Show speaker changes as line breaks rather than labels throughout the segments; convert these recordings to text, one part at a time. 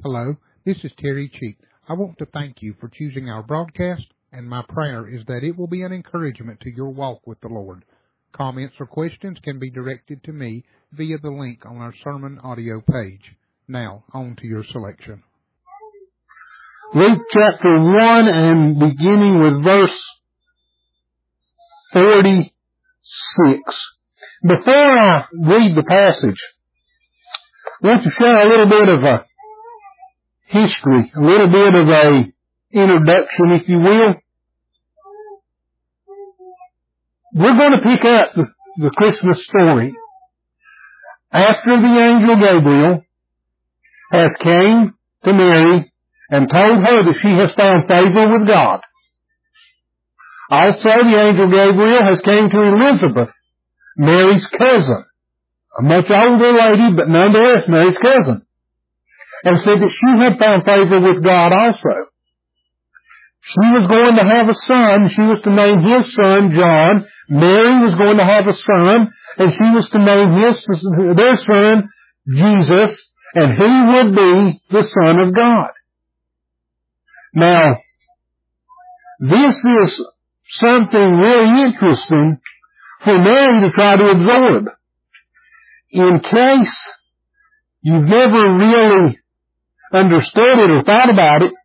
Hello, this is Terry Cheek. I want to thank you for choosing our broadcast, and my prayer is that it will be an encouragement to your walk with the Lord. Comments or questions can be directed to me via the link on our sermon audio page. Now, on to your selection.
Luke chapter 1 and beginning with verse 46. Before I read the passage, I want to share a little bit of a history, a little bit of a introduction, if you will. We're going to pick up the Christmas story after the angel Gabriel has came to Mary and told her that she has found favor with God. Also, the angel Gabriel has came to Elizabeth, Mary's cousin, a much older lady, but nonetheless Mary's cousin, and said that she had found favor with God also. She was going to have a son. She was to name his son John. Mary was going to have a son, and she was to name their son Jesus, and he would be the Son of God. Now, this is something really interesting for Mary to try to absorb. In case you've never really understood it or thought about it,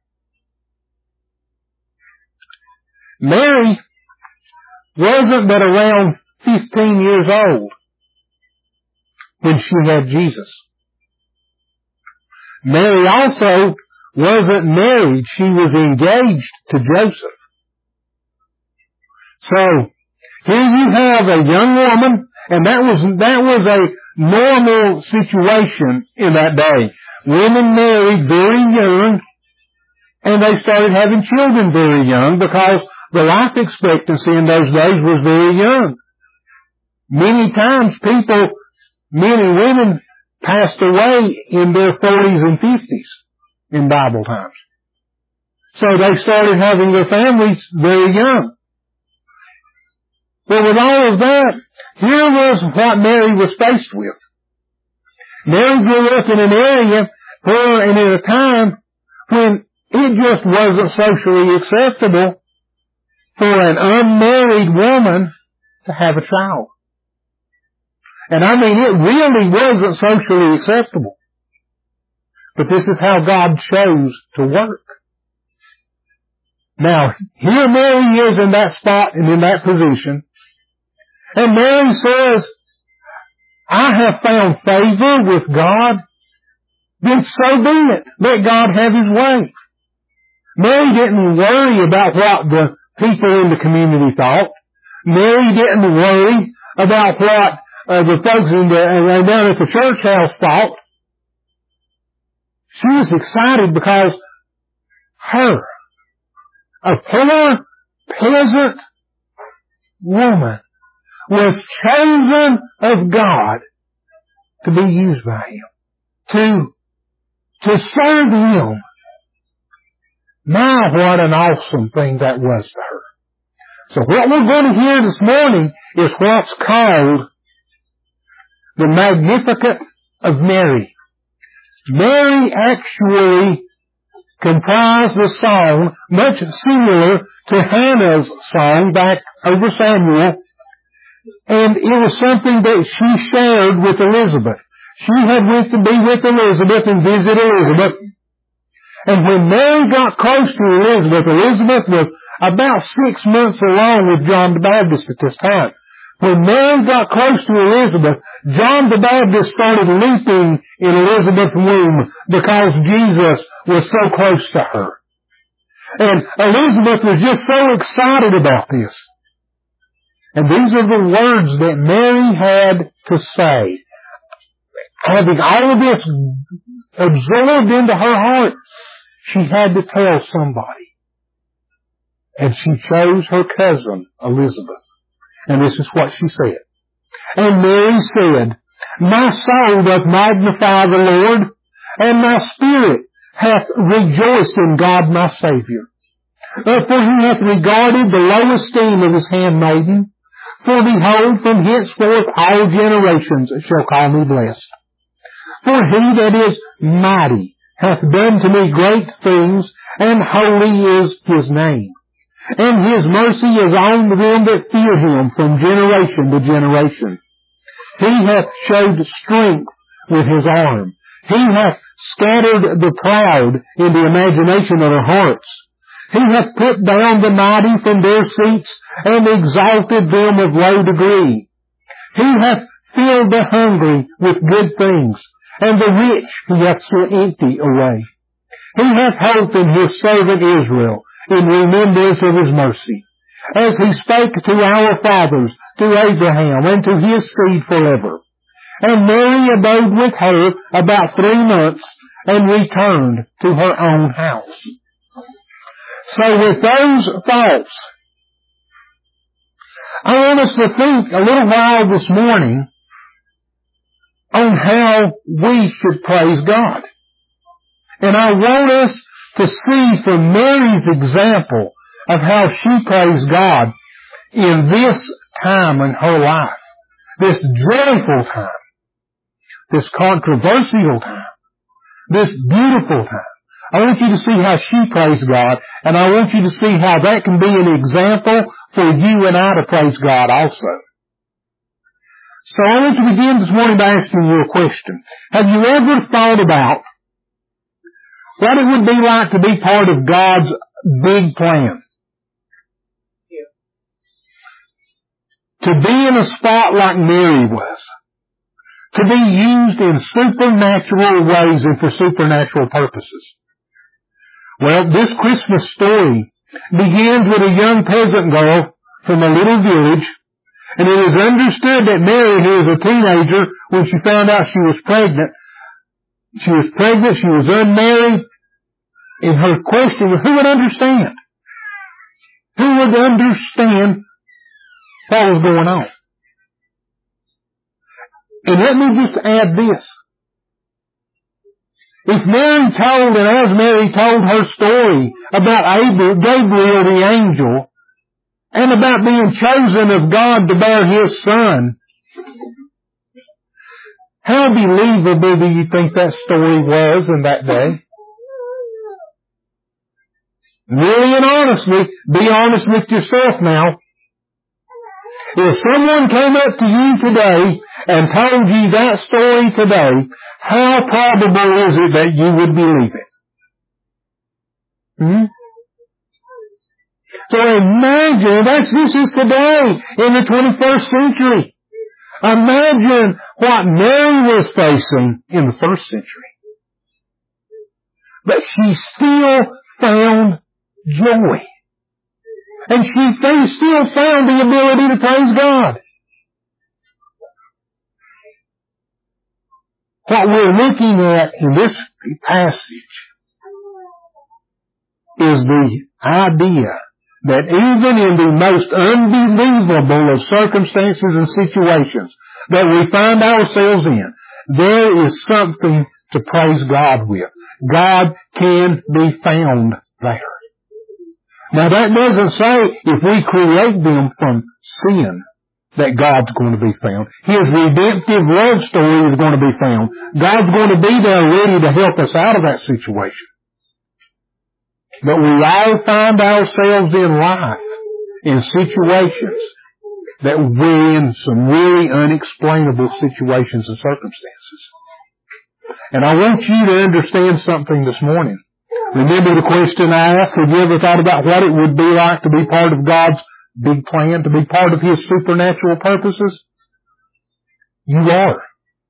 Mary wasn't but around 15 years old when she had Jesus. Mary also wasn't married. She was engaged to Joseph. So, here you have a young woman, and that was a normal situation in that day. Women married very young, and they started having children very young because the life expectancy in those days was very young. Many times men and women passed away in their 40s and 50s in Bible times. So they started having their families very young. But with all of that, here was what Mary was faced with. Mary grew up in an area and in a time when it just wasn't socially acceptable for an unmarried woman to have a child. And I mean, it really wasn't socially acceptable. But this is how God chose to work. Now, here Mary is in that spot and in that position. And Mary says, I have found favor with God. Then so be it. Let God have His way. Mary didn't worry about what the people in the community thought. Mary didn't worry about what the folks down at the church house thought. She was excited because her, a poor peasant woman, was chosen of God to be used by Him, to serve Him. My, what an awesome thing that was to her. So what we're going to hear this morning is what's called the Magnificat of Mary. Mary actually comprised a song much similar to Hannah's song back over Samuel, and it was something that she shared with Elizabeth. She had went to be with Elizabeth and visit Elizabeth. And when Mary got close to Elizabeth, Elizabeth was about 6 months along with John the Baptist at this time. When Mary got close to Elizabeth, John the Baptist started leaping in Elizabeth's womb because Jesus was so close to her. And Elizabeth was just so excited about this. And these are the words that Mary had to say. Having all of this absorbed into her heart, she had to tell somebody. And she chose her cousin, Elizabeth. And this is what she said. And Mary said, My soul doth magnify the Lord, and my spirit hath rejoiced in God my Saviour. For He hath regarded the low esteem of His handmaiden. For behold, from henceforth all generations shall call me blessed. For He that is mighty hath done to me great things, and holy is his name. And his mercy is on them that fear him from generation to generation. He hath showed strength with his arm. He hath scattered the proud in the imagination of their hearts. He hath put down the mighty from their seats, and exalted them of low degree. He hath filled the hungry with good things, and the rich he hath sent empty away. He hath hope in his servant Israel, in remembrance of his mercy, as he spake to our fathers, to Abraham, and to his seed forever. And Mary abode with her about 3 months, and returned to her own house. So with those thoughts, I want us to think a little while this morning on how we should praise God. And I want us to see from Mary's example of how she praised God in this time in her life, this joyful time, this controversial time, this beautiful time. I want you to see how she praised God, and I want you to see how that can be an example for you and I to praise God also. So I want to begin this morning by asking you a question. Have you ever thought about what it would be like to be part of God's big plan? To be in a spot like Mary was. To be used in supernatural ways and for supernatural purposes. Well, this Christmas story begins with a young peasant girl from a little village, and it is understood that Mary, who was a teenager when she found out she was pregnant, she was unmarried, and her question was, who would understand? Who would understand what was going on? And let me just add this. If Mary told, and as Mary told her story about Gabriel the angel, and about being chosen of God to bear his son, how believable do you think that story was in that day? Really and honestly, be honest with yourself now. If someone came up to you today and told you that story today, how probable is it that you would believe it? So imagine, this is today, in the 21st century. Imagine what Mary was facing in the first century. But she still found joy. And she still found the ability to praise God. What we're looking at in this passage is the idea that even in the most unbelievable of circumstances and situations that we find ourselves in, there is something to praise God with. God can be found there. Now that doesn't say if we create them from sin that God's going to be found. His redemptive love story is going to be found. God's going to be there ready to help us out of that situation. But we all find ourselves in life in situations that we're in some really unexplainable situations and circumstances. And I want you to understand something this morning. Remember the question I asked? Have you ever thought about what it would be like to be part of God's big plan, to be part of His supernatural purposes? You are.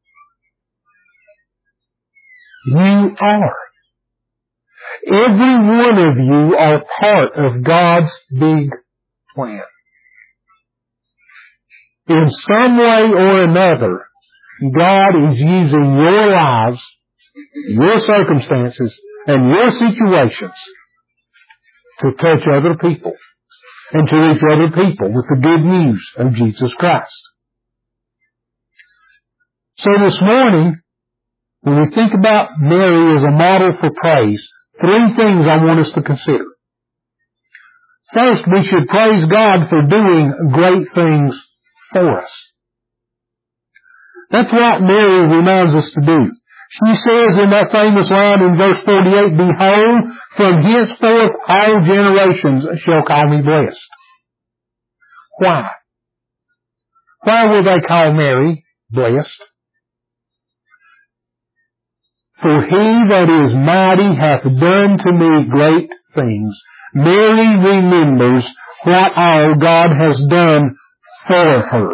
You are. Every one of you are part of God's big plan. In some way or another, God is using your lives, your circumstances, and your situations to touch other people and to reach other people with the good news of Jesus Christ. So this morning, when we think about Mary as a model for praise, 3 things I want us to consider. First, we should praise God for doing great things for us. That's what Mary reminds us to do. She says in that famous line in verse 48, behold, from henceforth all generations shall call me blessed. Why? Why will they call Mary blessed? For he that is mighty hath done to me great things. Mary remembers what all God has done for her.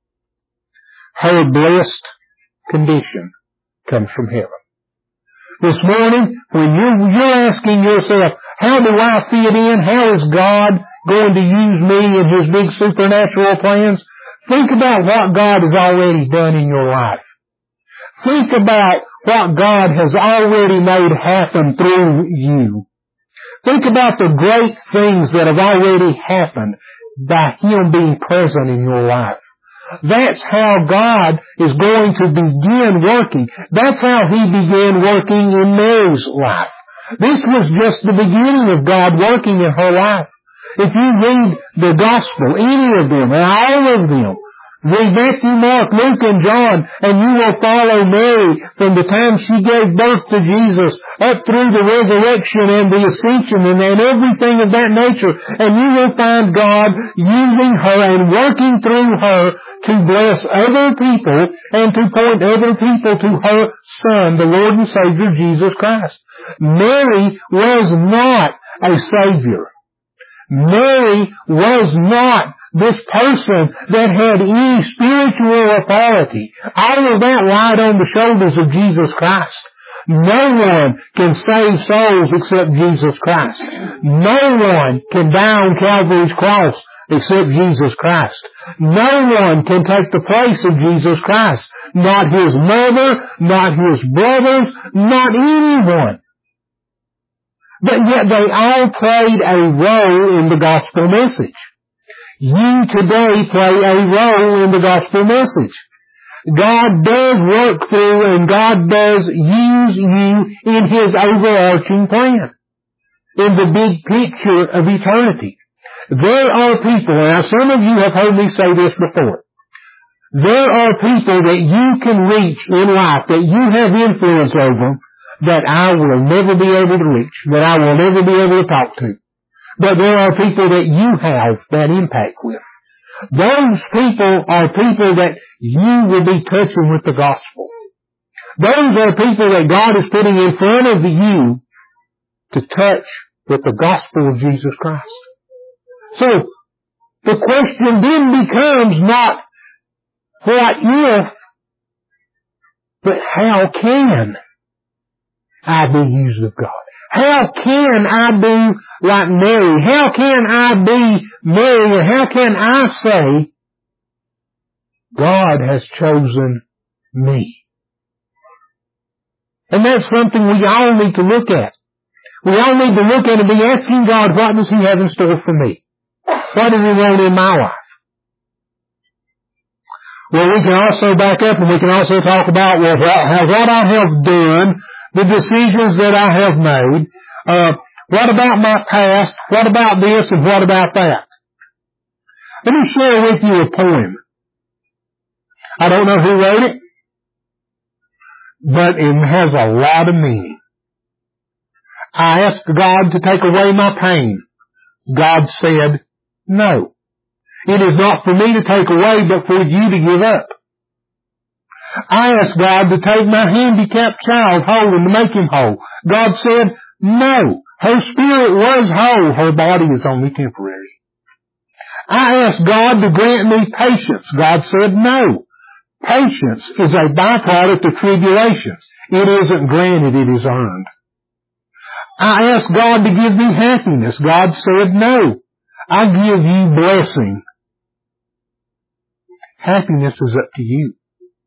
Her blessed condition comes from heaven. This morning, when you're asking yourself, how do I fit in? How is God going to use me in His big supernatural plans? Think about what God has already done in your life. Think about what God has already made happen through you. Think about the great things that have already happened by Him being present in your life. That's how God is going to begin working. That's how He began working in Mary's life. This was just the beginning of God working in her life. If you read the Gospel, any of them, or all of them, read Matthew, Mark, Luke, and John, and you will follow Mary from the time she gave birth to Jesus up through the resurrection and the ascension and everything of that nature. And you will find God using her and working through her to bless other people and to point other people to her Son, the Lord and Savior, Jesus Christ. Mary was not a Savior. Mary was not this person that had any spiritual authority. All of that lied on the shoulders of Jesus Christ. No one can save souls except Jesus Christ. No one can die on Calvary's cross except Jesus Christ. No one can take the place of Jesus Christ. Not His mother, not His brothers, not anyone. But yet they all played a role in the gospel message. You today play a role in the gospel message. God does work through and God does use you in His overarching plan, in the big picture of eternity. There are people, and some of you have heard me say this before, there are people that you can reach in life, that you have influence over, that I will never be able to reach, that I will never be able to talk to. But there are people that you have that impact with. Those people are people that you will be touching with the gospel. Those are people that God is putting in front of you to touch with the gospel of Jesus Christ. So, the question then becomes not what if, but how can I be used of God? How can I be like Mary? How can I be Mary? And how can I say, God has chosen me? And that's something we all need to look at. We all need to look at and be asking God, what does He have in store for me? What does He want in my life? Well, we can also back up and we can also talk about, well, what I have done, the decisions that I have made, what about my past, what about this, and what about that? Let me share with you a poem. I don't know who wrote it, but it has a lot of meaning. I asked God to take away my pain. God said, no. It is not for me to take away, but for you to give up. I asked God to take my handicapped child whole and to make him whole. God said, no. Her spirit was whole. Her body is only temporary. I asked God to grant me patience. God said, no. Patience is a byproduct of tribulation. It isn't granted, it is earned. I asked God to give me happiness. God said, no. I give you blessing. Happiness is up to you.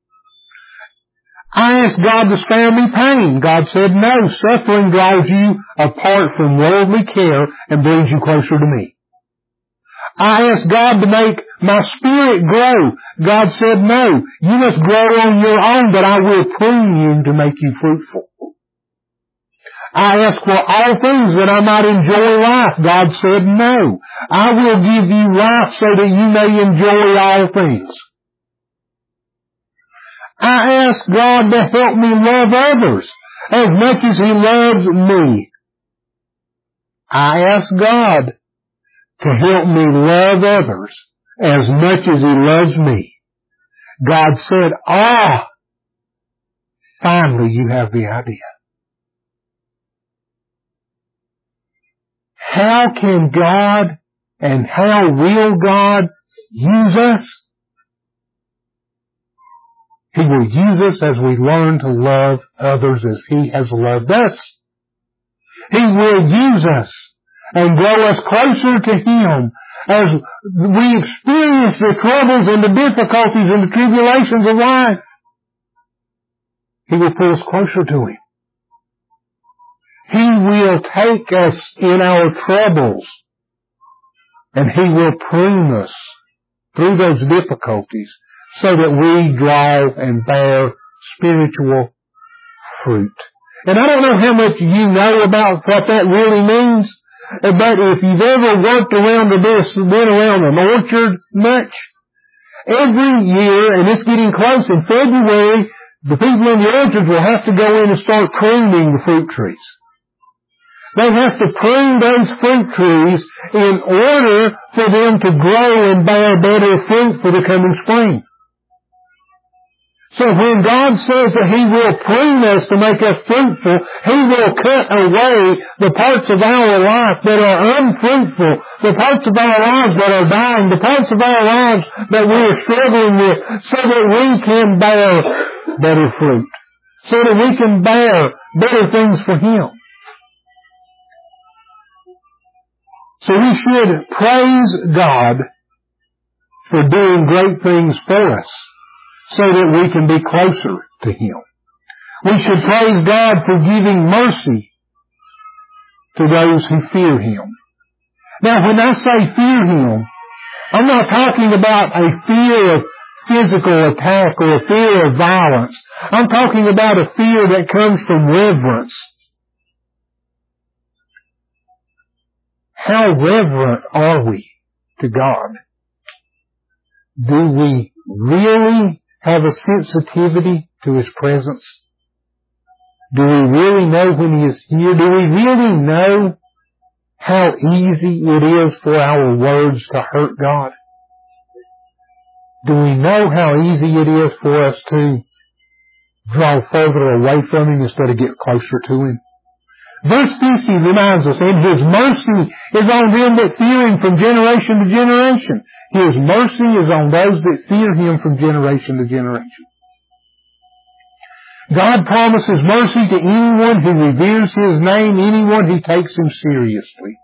I asked God to spare me pain. God said, no, suffering draws you apart from worldly care and brings you closer to me. I asked God to make my spirit grow. God said, no, you must grow on your own, but I will prune you to make you fruitful. I asked for all things that I might enjoy life. God said, no, I will give you life so that you may enjoy all things. I ask God to help me love others as much as He loves me. I ask God to help me love others as much as He loves me. God said, finally you have the idea. How can God and how will God use us? He will use us as we learn to love others as He has loved us. He will use us and grow us closer to Him as we experience the troubles and the difficulties and the tribulations of life. He will pull us closer to Him. He will take us in our troubles and He will prune us through those difficulties so that we draw and bear spiritual fruit. And I don't know how much you know about what that really means, but if you've ever worked around this, been around an orchard much, every year, and it's getting close in February, the people in the orchards will have to go in and start pruning the fruit trees. They have to prune those fruit trees in order for them to grow and bear better fruit for the coming spring. So when God says that He will prune us to make us fruitful, He will cut away the parts of our life that are unfruitful, the parts of our lives that are dying, the parts of our lives that we are struggling with, so that we can bear better fruit, so that we can bear better things for Him. So we should praise God for doing great things for us so that we can be closer to Him. We should praise God for giving mercy to those who fear Him. Now, when I say fear Him, I'm not talking about a fear of physical attack or a fear of violence. I'm talking about a fear that comes from reverence. How reverent are we to God? Do we really have a sensitivity to His presence? Do we really know when He is here? Do we really know how easy it is for our words to hurt God? Do we know how easy it is for us to draw further away from Him instead of get closer to Him? Verse 50 reminds us, and His mercy is on them that fear Him from generation to generation. His mercy is on those that fear Him from generation to generation. God promises mercy to anyone who reveres His name, anyone who takes Him seriously.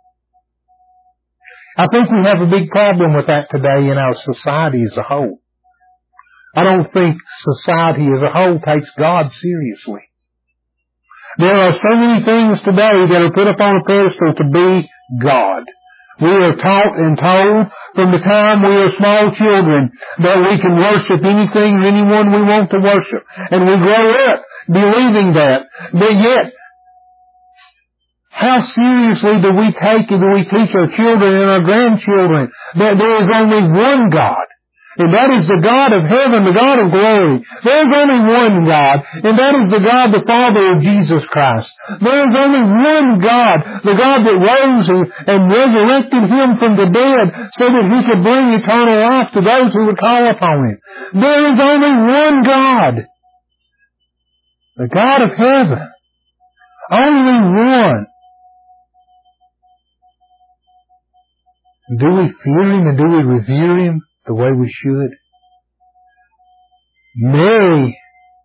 I think we have a big problem with that today in our society as a whole. I don't think society as a whole takes God seriously. There are so many things today that are put up on a pedestal to be God. We are taught and told from the time we are small children that we can worship anything or anyone we want to worship. And we grow up believing that. But yet, how seriously do we take and do we teach our children and our grandchildren that there is only one God? And that is the God of heaven, the God of glory. There is only one God, and that is the God, the Father of Jesus Christ. There is only one God, the God that rose and resurrected Him from the dead so that He could bring eternal life to those who would call upon Him. There is only one God, the God of heaven. Only one. Do we fear Him and do we revere Him the way we should? Mary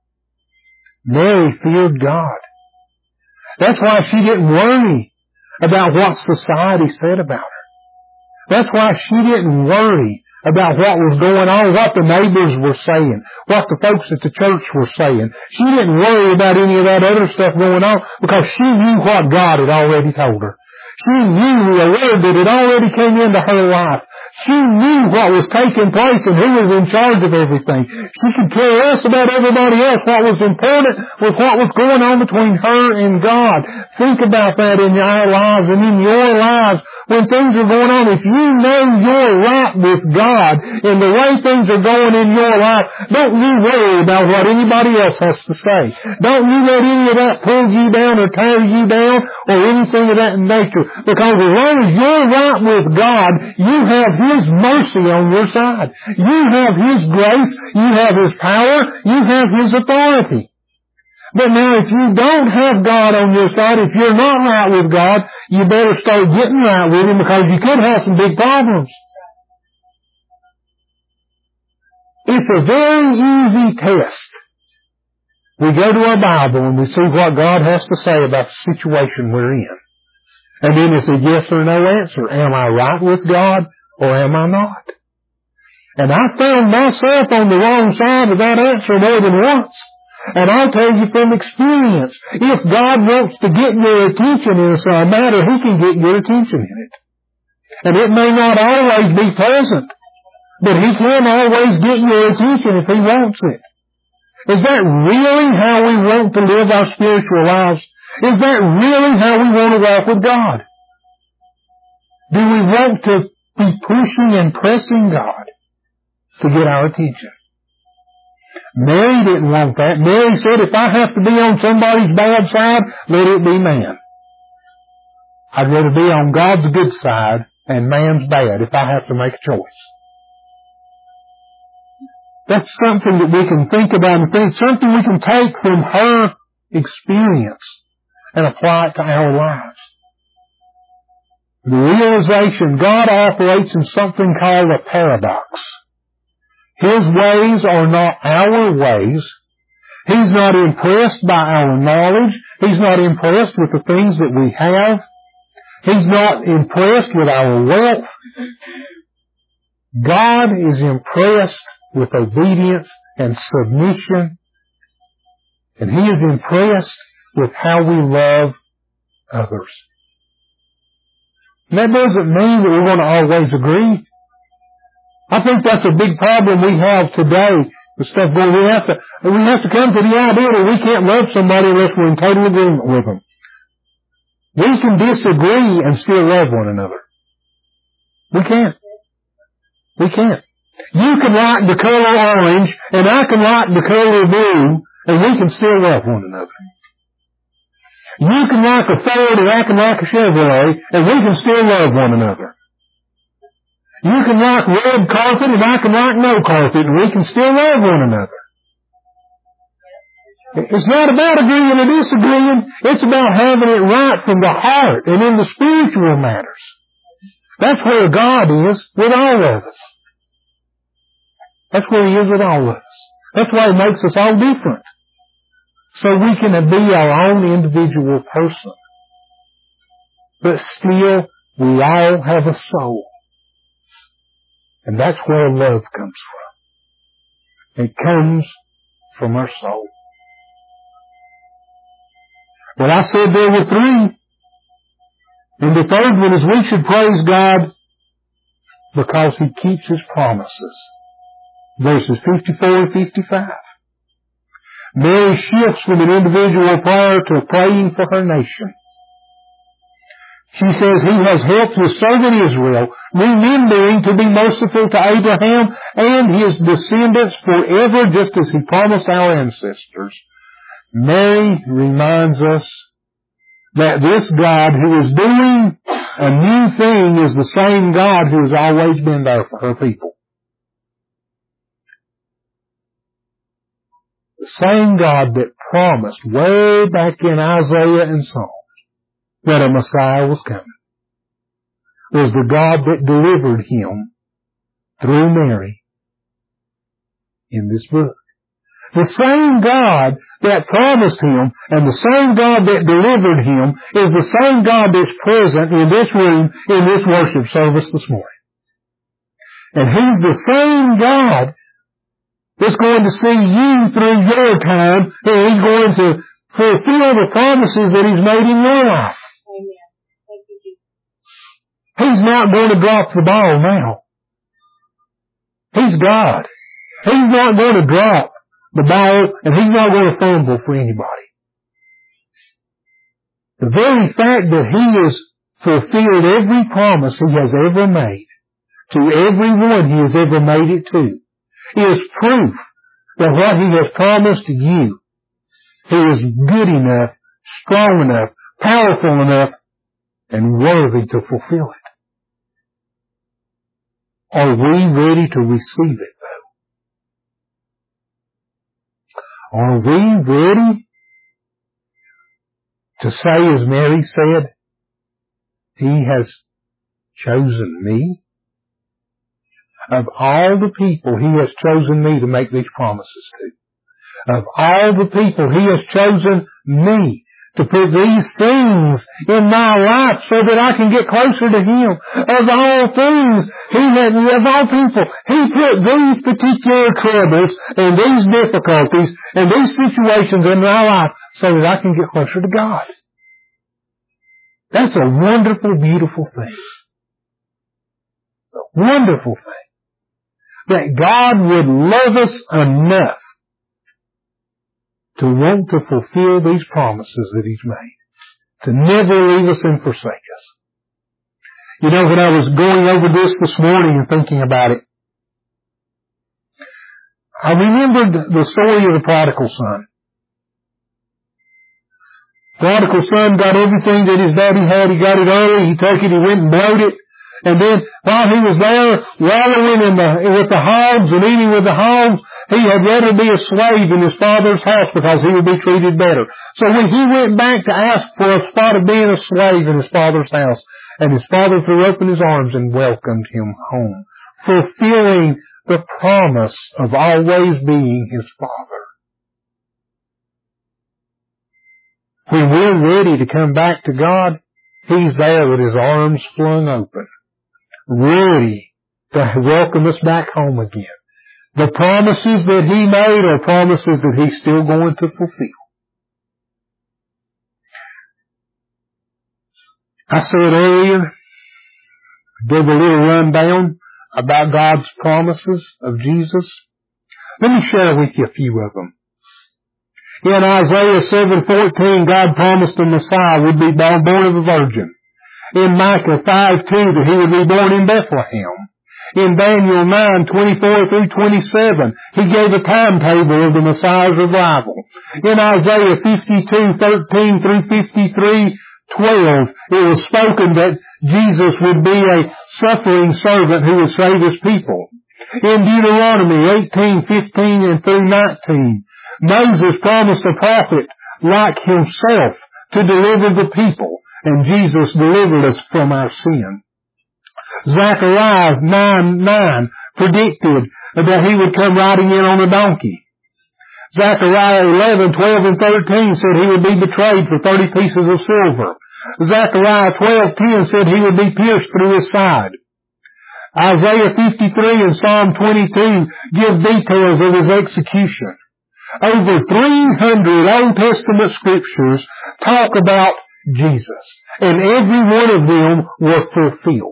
feared God. That's why she didn't worry about what society said about her. That's why she didn't worry about what was going on, what the neighbors were saying, what the folks at the church were saying. She didn't worry about any of that other stuff going on because she knew what God had already told her. She knew the word that had already came into her life. She knew what was taking place and who was in charge of everything. She could care less about everybody else. What was important was what was going on between her and God. Think about that in our lives and in your lives when things are going on. If you know you're right with God and the way things are going in your life, don't you worry about what anybody else has to say. Don't you let any of that pull you down or tear you down or anything of that nature. Because as long as you're right with God, you have His mercy on your side. You have His grace. You have His power. You have His authority. But now if you don't have God on your side, if you're not right with God, you better start getting right with Him because you could have some big problems. It's a very easy test. We go to our Bible and we see what God has to say about the situation we're in. And then it's a yes or no answer. Am I right with God or am I not? And I found myself on the wrong side of that answer more than once. And I'll tell you from experience, if God wants to get your attention in some matter, He can get your attention in it. And it may not always be pleasant, but He can always get your attention if He wants it. Is that really how we want to live our spiritual lives? Is that really how we want to walk with God? Do we want to be pushing and pressing God to get our attention? Mary didn't want that. Mary said, if I have to be on somebody's bad side, let it be man. I'd rather be on God's good side and man's bad if I have to make a choice. That's something that we can think about and think, something we can take from her experience and apply it to our lives. The realization God operates in something called a paradox. His ways are not our ways. He's not impressed by our knowledge. He's not impressed with the things that we have. He's not impressed with our wealth. God is impressed with obedience and submission. And He is impressed with how we love others. And that doesn't mean that we're going to always agree. I think that's a big problem we have today. The stuff going, we have to come to the idea that we can't love somebody unless we're in total agreement with them. We can disagree and still love one another. We can't. We can't. You can like the color orange and I can like the color blue and we can still love one another. You can like a Ford and I can like a Chevrolet and we can still love one another. You can like red carpet and I can like no carpet and we can still love one another. It's not about agreeing or disagreeing. It's about having it right from the heart and in the spiritual matters. That's where God is with all of us. That's where He is with all of us. That's why He makes us all different. So we can be our own individual person. But still, we all have a soul. And that's where love comes from. It comes from our soul. Well, I said there were three. And the third one is we should praise God because He keeps His promises. Verses 54 and 55. Mary shifts from an individual prayer to praying for her nation. She says, He has helped His servant Israel, remembering to be merciful to Abraham and his descendants forever, just as He promised our ancestors. Mary reminds us that this God who is doing a new thing is the same God who has always been there for her people. The same God that promised way back in Isaiah and Psalms that a Messiah was coming was the God that delivered Him through Mary in this book. The same God that promised Him and the same God that delivered Him is the same God that's present in this room in this worship service this morning. And He's the same God that's going to see you through your time, and He's going to fulfill the promises that He's made in your life. Amen. Thank you, Jesus. He's not going to drop the ball now. He's God. He's not going to drop the ball, and He's not going to fumble for anybody. The very fact that He has fulfilled every promise He has ever made to everyone He has ever made it to is proof that what He has promised to you, He is good enough, strong enough, powerful enough, and worthy to fulfill it. Are we ready to receive it, though? Are we ready to say, as Mary said, He has chosen me? Of all the people He has chosen me to make these promises to. Of all the people He has chosen me to put these things in my life so that I can get closer to Him. Of all things, of all people, He put these particular troubles and these difficulties and these situations in my life so that I can get closer to God. That's a wonderful, beautiful thing. It's a wonderful thing. That God would love us enough to want to fulfill these promises that He's made. To never leave us and forsake us. You know, when I was going over this morning and thinking about it, I remembered the story of the prodigal son. Prodigal son got everything that his daddy had. He got it early. He took it. He went and blowed it. And then while he was there wallowing with the hogs and eating with the hogs, he had rather be a slave in his father's house because he would be treated better. So when he went back to ask for a spot of being a slave in his father's house, and his father threw open his arms and welcomed him home, fulfilling the promise of always being his father. When we're ready to come back to God, He's there with His arms flung open, ready to welcome us back home again. The promises that He made are promises that He's still going to fulfill. I said earlier, gave a little rundown about God's promises of Jesus. Let me share with you a few of them. In Isaiah 7:14, God promised the Messiah would be born of a virgin. In Micah 5:2, that He would be born in Bethlehem. In Daniel 9:24 through 27, He gave a timetable of the Messiah's arrival. In Isaiah 52:13 through 53:12, it was spoken that Jesus would be a suffering servant who would save His people. In Deuteronomy 18:15 and through 19, Moses promised a prophet like himself to deliver the people, and Jesus delivered us from our sin. Zechariah 9:9 predicted that He would come riding in on a donkey. Zechariah 11:12 and 13 said He would be betrayed for 30 pieces of silver. Zechariah 12:10 said He would be pierced through His side. Isaiah 53 and Psalm 22 give details of His execution. Over 300 Old Testament scriptures talk about Jesus, and every one of them were fulfilled.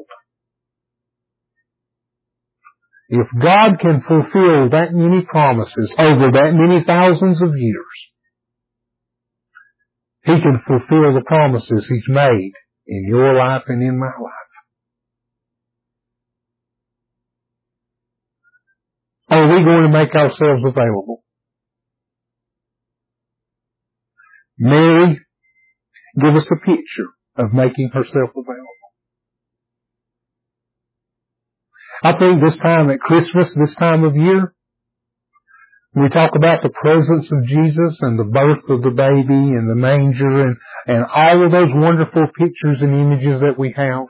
If God can fulfill that many promises over that many thousands of years, He can fulfill the promises He's made in your life and in my life. Are we going to make ourselves available? Mary, give us a picture of making herself available. I think this time at Christmas, this time of year, we talk about the presence of Jesus and the birth of the baby and the manger and all of those wonderful pictures and images that we have.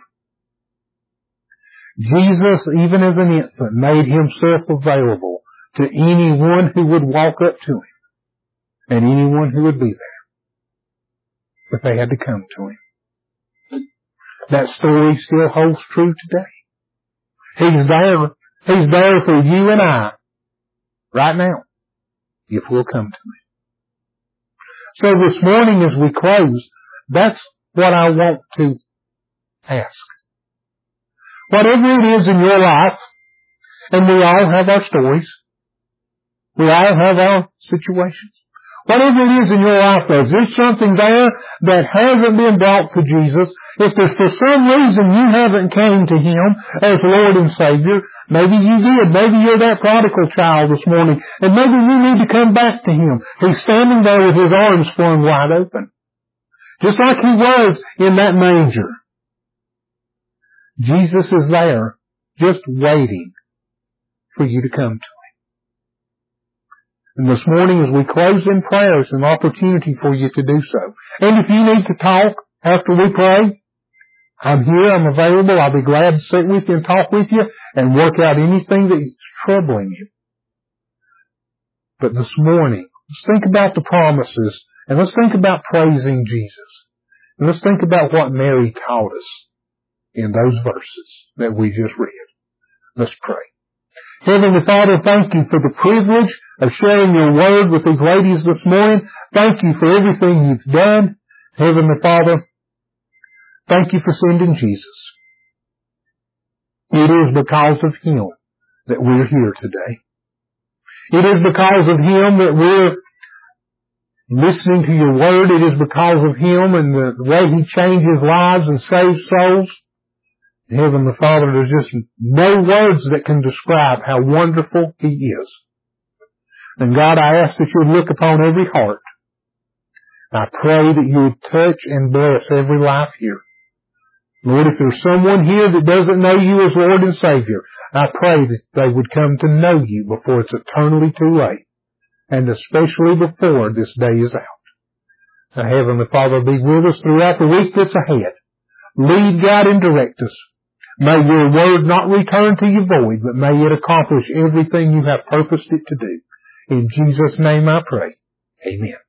Jesus, even as an infant, made Himself available to anyone who would walk up to Him and anyone who would be there. But they had to come to Him. That story still holds true today. He's there. He's there for you and I right now, if we'll come to Him. So this morning as we close, that's what I want to ask. Whatever it is in your life, And we all have our stories. We all have our situations. Whatever it is in your life, though, if there's something there that hasn't been brought to Jesus, if there's for some reason you haven't came to Him as Lord and Savior, maybe you did. Maybe you're that prodigal child this morning, and maybe you need to come back to Him. He's standing there with His arms flung wide open, just like He was in that manger. Jesus is there, just waiting for you to come to Him. And this morning as we close in prayer, it's an opportunity for you to do so. And if you need to talk after we pray, I'm here, I'm available, I'll be glad to sit with you and talk with you and work out anything that's troubling you. But this morning, let's think about the promises, and let's think about praising Jesus. And let's think about what Mary taught us in those verses that we just read. Let's pray. Heavenly Father, thank you for the privilege of sharing your word with these ladies this morning. Thank you for everything you've done. Heavenly Father, thank you for sending Jesus. It is because of Him that we're here today. It is because of Him that we're listening to your word. It is because of Him and the way He changes lives and saves souls. Heavenly Father, there's just no words that can describe how wonderful He is. And God, I ask that you would look upon every heart. I pray that you would touch and bless every life here. Lord, if there's someone here that doesn't know you as Lord and Savior, I pray that they would come to know you before it's eternally too late, and especially before this day is out. Now, Heavenly Father, be with us throughout the week that's ahead. Lead, guide, and direct us. May your word not return to you void, but may it accomplish everything you have purposed it to do. In Jesus' name I pray. Amen.